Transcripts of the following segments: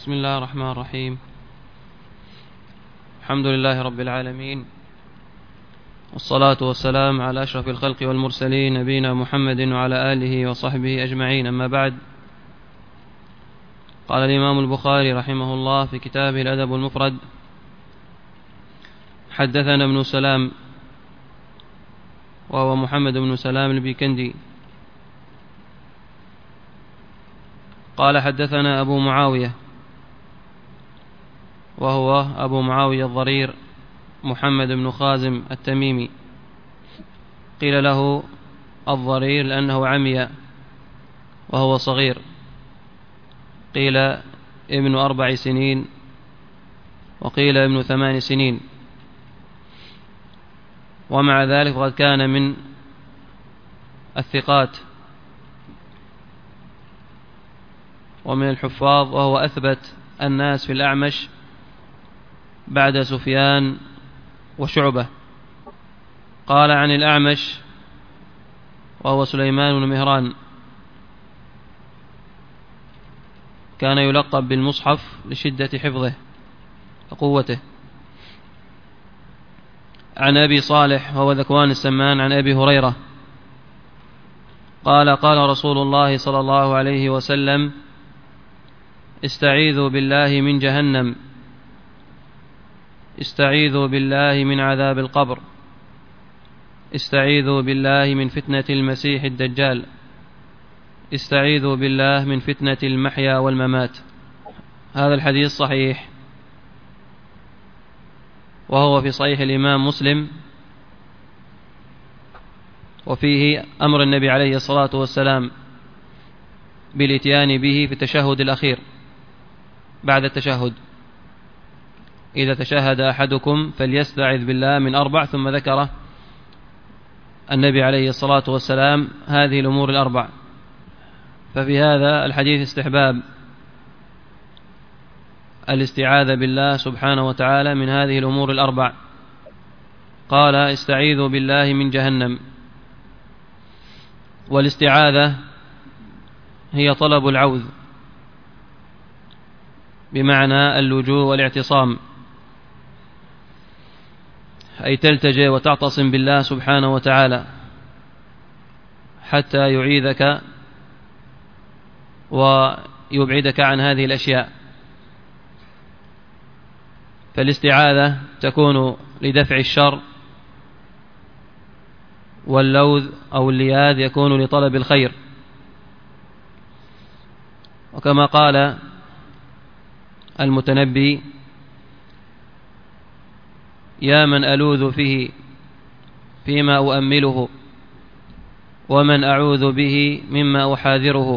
بسم الله الرحمن الرحيم. الحمد لله رب العالمين، والصلاة والسلام على أشرف الخلق والمرسلين نبينا محمد وعلى آله وصحبه أجمعين، أما بعد. قال الإمام البخاري رحمه الله في كتابه الأدب المفرد: حدثنا ابن سلام، وهو محمد بن سلام البيكندي، قال حدثنا أبو معاوية، وهو أبو معاوية الضرير محمد بن خازم التميمي، قيل له الضرير لأنه عمي وهو صغير، قيل ابن 4 سنين، وقيل ابن 8 سنين، ومع ذلك قد كان من الثقات ومن الحفاظ، وهو أثبت الناس في الأعمش بعد سفيان وشعبة. قال عن الأعمش وهو سليمان بن مهران، كان يلقب بالمصحف لشدة حفظه وقوته. عن أبي صالح وهو ذكوان السمان عن أبي هريرة قال: قال رسول الله صلى الله عليه وسلم: استعيذوا بالله من جهنم، استعيذوا بالله من عذاب القبر، استعيذوا بالله من فتنة المسيح الدجال، استعيذوا بالله من فتنة المحيا والممات. هذا الحديث صحيح، وهو في صحيح الإمام مسلم، وفيه أمر النبي عليه الصلاة والسلام بالاتيان به في التشهد الأخير بعد التشهد: إذا تشهد أحدكم فليستعذ بالله من 4، ثم ذكر النبي عليه الصلاة والسلام هذه الأمور ال4. ففي هذا الحديث استحباب الاستعاذة بالله سبحانه وتعالى من هذه الأمور ال4. قال: استعيذوا بالله من جهنم. والاستعاذة هي طلب العوذ، بمعنى اللجوء والاعتصام، أي تلتجئ وتعتصم بالله سبحانه وتعالى حتى يعيذك ويبعدك عن هذه الأشياء. فالاستعاذة تكون لدفع الشر، واللوذ أو اللياذ يكون لطلب الخير. وكما قال المتنبي: يا من ألوذ فيه فيما أؤمله، ومن أعوذ به مما أحاذره،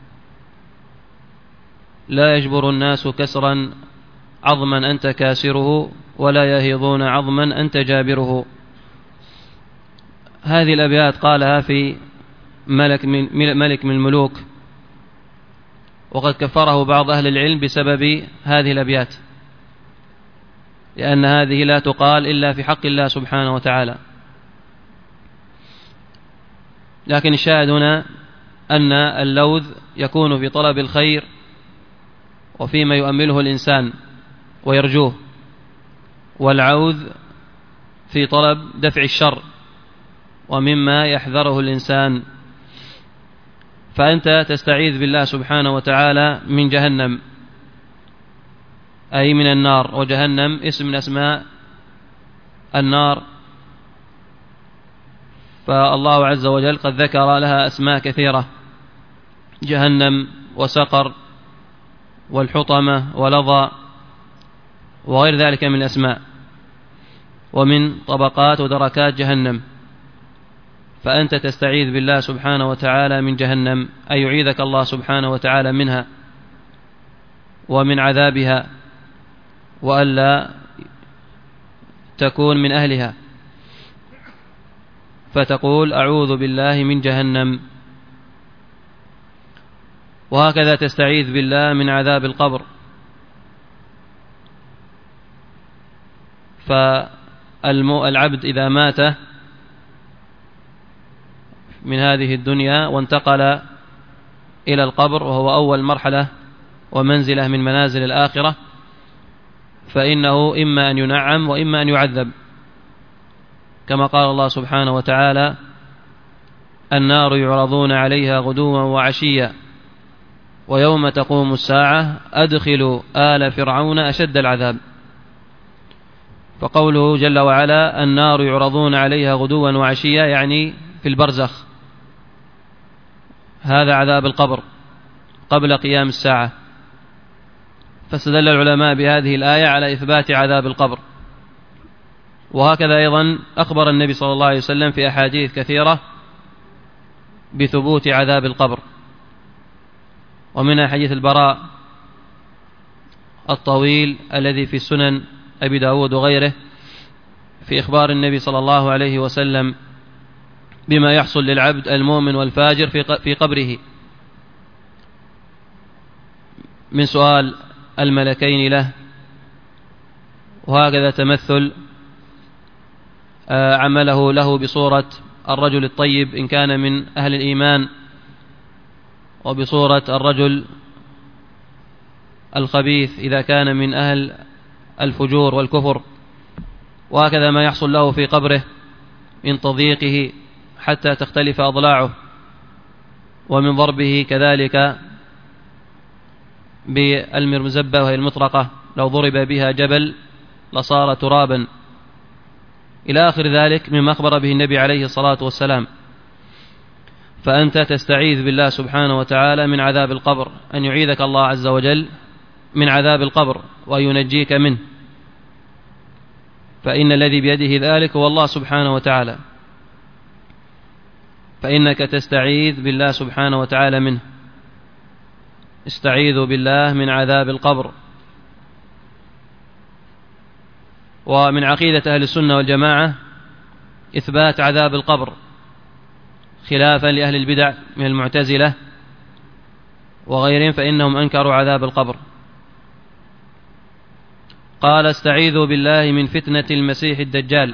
لا يجبر الناس كسرا عظما أنت كاسره، ولا يهيضون عظما أنت جابره. هذه الأبيات قالها في ملك من الملوك، وقد كفره بعض أهل العلم بسبب هذه الأبيات، لأن هذه لا تقال إلا في حق الله سبحانه وتعالى. لكن الشاهد هنا أن اللوذ يكون في طلب الخير وفيما يؤمله الإنسان ويرجوه، والعوذ في طلب دفع الشر ومما يحذره الإنسان. فأنت تستعيذ بالله سبحانه وتعالى من جهنم، أي من النار، وجهنم اسم من أسماء النار، فالله عز وجل قد ذكر لها أسماء كثيرة: جهنم وسقر والحطمة ولظى وغير ذلك من الأسماء، ومن طبقات ودركات جهنم. فأنت تستعيذ بالله سبحانه وتعالى من جهنم، أي يعيذك الله سبحانه وتعالى منها ومن عذابها، وألا تكون من أهلها، فتقول: أعوذ بالله من جهنم. وهكذا تستعيذ بالله من عذاب القبر، فالعبد إذا مات من هذه الدنيا وانتقل إلى القبر، وهو أول مرحلة ومنزلة من منازل الآخرة، فإنه إما أن ينعم وإما أن يعذب، كما قال الله سبحانه وتعالى: النار يعرضون عليها غدوا وعشيا ويوم تقوم الساعة أدخلوا آل فرعون أشد العذاب. فقوله جل وعلا النار يعرضون عليها غدوا وعشيا يعني في البرزخ، هذا عذاب القبر قبل قيام الساعة. فاستدل العلماء بهذه الآية على إثبات عذاب القبر. وهكذا أيضا أخبر النبي صلى الله عليه وسلم في أحاديث كثيرة بثبوت عذاب القبر، ومنها حديث البراء الطويل الذي في سنن أبي داود وغيره في إخبار النبي صلى الله عليه وسلم بما يحصل للعبد المؤمن والفاجر في قبره من سؤال الملكين له، وهكذا تمثل عمله له بصورة الرجل الطيب إن كان من أهل الإيمان، وبصورة الرجل الخبيث إذا كان من أهل الفجور والكفر، وهكذا ما يحصل له في قبره من تضييقه حتى تختلف أضلاعه، ومن ضربه كذلك بالمرزبة وهي المطرقة، لو ضرب بها جبل لصار ترابا، إلى آخر ذلك مما أخبر به النبي عليه الصلاة والسلام. فأنت تستعيذ بالله سبحانه وتعالى من عذاب القبر، أن يعيذك الله عز وجل من عذاب القبر وينجيك منه، فإن الذي بيده ذلك هو الله سبحانه وتعالى، فإنك تستعيذ بالله سبحانه وتعالى منه. استعيذوا بالله من عذاب القبر. ومن عقيدة أهل السنة والجماعة إثبات عذاب القبر، خلافا لأهل البدع من المعتزلة وغيرهم، فإنهم أنكروا عذاب القبر. قال استعيذوا بالله من فتنة المسيح الدجال.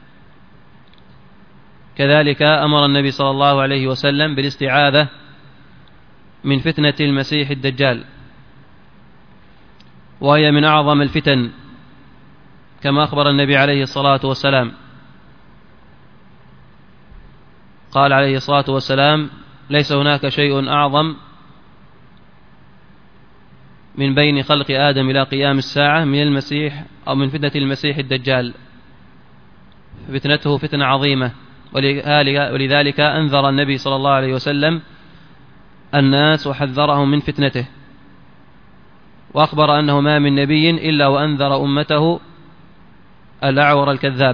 كذلك أمر النبي صلى الله عليه وسلم بالاستعاذة من فتنة المسيح الدجال، وهي من أعظم الفتن كما أخبر النبي عليه الصلاة والسلام. قال عليه الصلاة والسلام ليس هناك شيء أعظم من بين خلق آدم إلى قيام الساعة من المسيح أو من فتنة المسيح الدجال، فتنته فتنة عظيمة، ولذلك أنذر النبي صلى الله عليه وسلم الناس وحذرهم من فتنته، وأخبر أنه ما من نبي إلا وأنذر أمته الأعور الكذاب.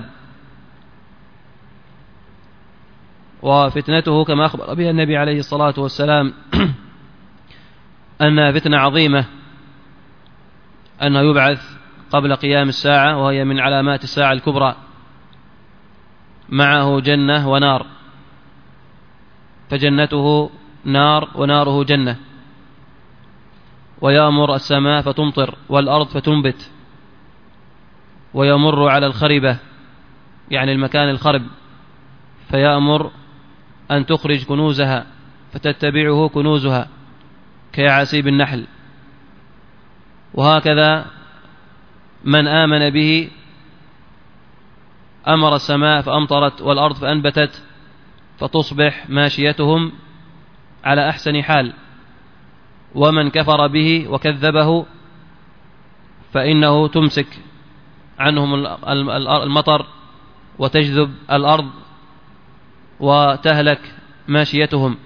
وفتنته كما أخبر بها النبي عليه الصلاة والسلام أنها فتنة عظيمة، أنه يبعث قبل قيام الساعة، وهي من علامات الساعة الكبرى، معه جنة ونار، فجنته نار وناره جنة، ويأمر السماء فتمطر والأرض فتنبت، ويمر على الخربة يعني المكان الخرب فيأمر أن تخرج كنوزها فتتبعه كنوزها كيعاسيب النحل. وهكذا من آمن به أمر السماء فأمطرت والأرض فأنبتت، فتصبح ماشيتهم على أحسن حال. ومن كفر به وكذبه فإنه تمسك عنهم المطر وتجذب الأرض وتهلك ماشيتهم.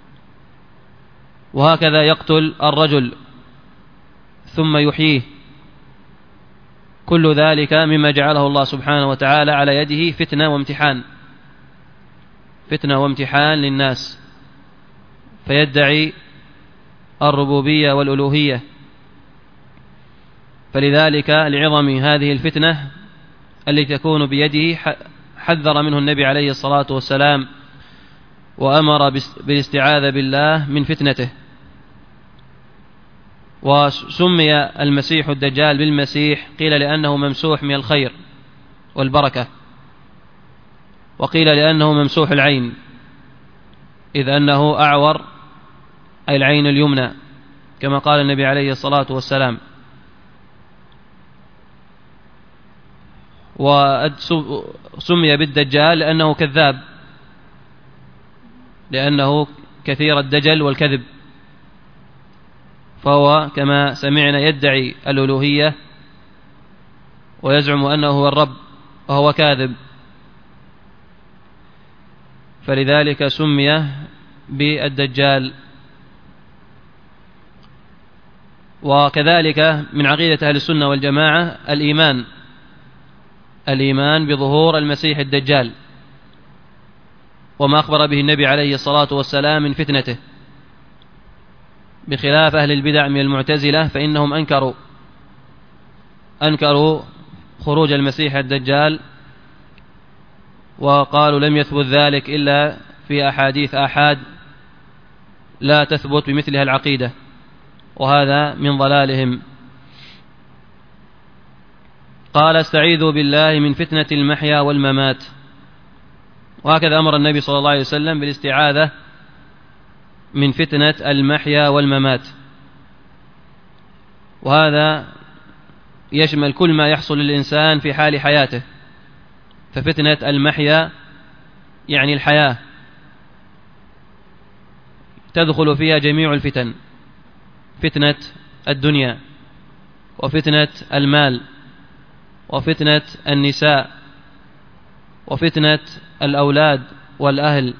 وهكذا يقتل الرجل ثم يحييه، كل ذلك مما جعله الله سبحانه وتعالى على يده فتنة وامتحان للناس، فيدعي الربوبية والألوهية. فلذلك لعظم هذه الفتنة التي تكون بيده حذر منه النبي عليه الصلاة والسلام، وأمر بالاستعاذة بالله من فتنته. وسمي المسيح الدجال بالمسيح قيل لأنه ممسوح من الخير والبركة، وقيل لأنه ممسوح العين، إذ أنه أعور أي العين اليمنى، كما قال النبي عليه الصلاة والسلام. وسمي بالدجال لأنه كذاب، لأنه كثير الدجل والكذب، فهو كما سمعنا يدعي الألوهية ويزعم أنه هو الرب وهو كاذب، فلذلك سمي بالدجال. وكذلك من عقيدة أهل السنة والجماعة الإيمان بظهور المسيح الدجال وما أخبر به النبي عليه الصلاة والسلام من فتنته، بخلاف أهل البدع من المعتزلة، فإنهم أنكروا خروج المسيح الدجال، وقالوا لم يثبت ذلك إلا في أحاديث آحاد لا تثبت بمثلها العقيدة، وهذا من ضلالهم. قال استعيذوا بالله من فتنة المحيا والممات. وهكذا أمر النبي صلى الله عليه وسلم بالاستعاذة من فتنة المحيا والممات، وهذا يشمل كل ما يحصل للإنسان في حال حياته. ففتنة المحيا يعني الحياة، تدخل فيها جميع الفتن: فتنة الدنيا، وفتنة المال، وفتنة النساء، وفتنة الأولاد والأهل،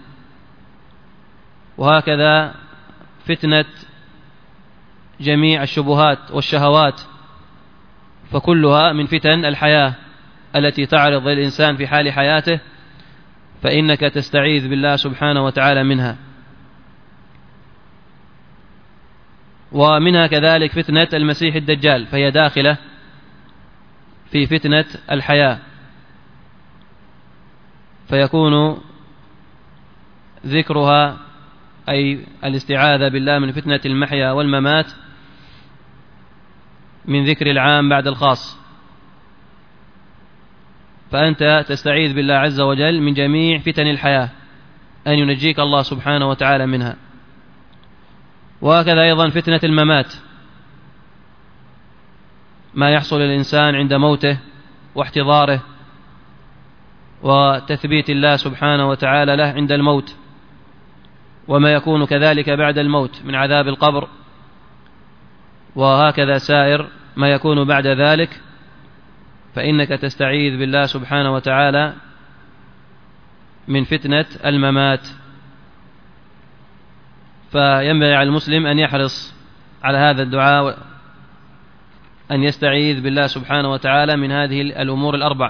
وهكذا فتنة جميع الشبهات والشهوات، فكلها من فتن الحياة التي تعرض للإنسان في حال حياته، فإنك تستعيذ بالله سبحانه وتعالى منها. ومنها كذلك فتنة المسيح الدجال، فهي داخلة في فتنة الحياة، فيكون ذكرها أي الاستعاذة بالله من فتنة المحيا والممات من ذكر العام بعد الخاص، فأنت تستعيذ بالله عز وجل من جميع فتن الحياة أن ينجيك الله سبحانه وتعالى منها. وهكذا أيضا فتنة الممات، ما يحصل للإنسان عند موته واحتضاره وتثبيت الله سبحانه وتعالى له عند الموت، وما يكون كذلك بعد الموت من عذاب القبر، وهكذا سائر ما يكون بعد ذلك، فإنك تستعيذ بالله سبحانه وتعالى من فتنة الممات. فينبغي على المسلم أن يحرص على هذا الدعاء، أن يستعيذ بالله سبحانه وتعالى من هذه الأمور الأربع،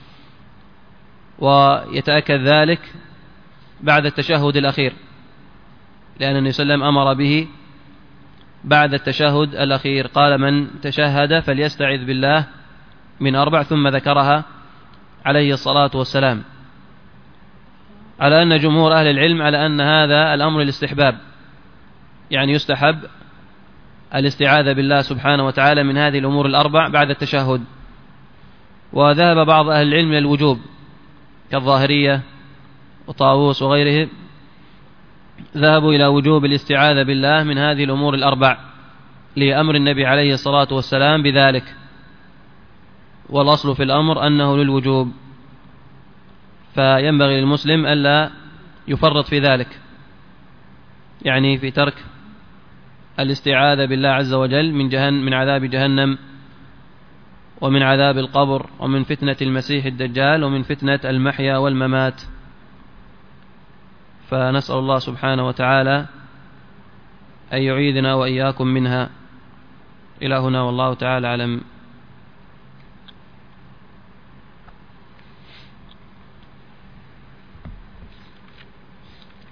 ويتأكد ذلك بعد التشهد الأخير، لأن النبي صلى الله عليه وسلم أمر به بعد التشهد الأخير، قال من تشهد فليستعذ بالله من 4، ثم ذكرها عليه الصلاة والسلام، على أن جمهور أهل العلم على أن هذا الأمر الاستحباب، يعني يستحب الاستعاذة بالله سبحانه وتعالى من هذه الأمور الأربع بعد التشهد. وذهب بعض أهل العلم إلى الوجوب كالظاهرية وطاووس وغيرهم، ذهبوا إلى وجوب الاستعاذة بالله من هذه الأمور الأربع لأمر النبي عليه الصلاة والسلام بذلك، والأصل في الأمر أنه للوجوب، فينبغي للمسلم ألا يفرط في ذلك، يعني في ترك الاستعاذة بالله عز وجل من عذاب جهنم، ومن عذاب القبر، ومن فتنة المسيح الدجال، ومن فتنة المحيا والممات. فنسأل الله سبحانه وتعالى أن يعيذنا وإياكم منها. إلى هنا والله تعالى أعلم.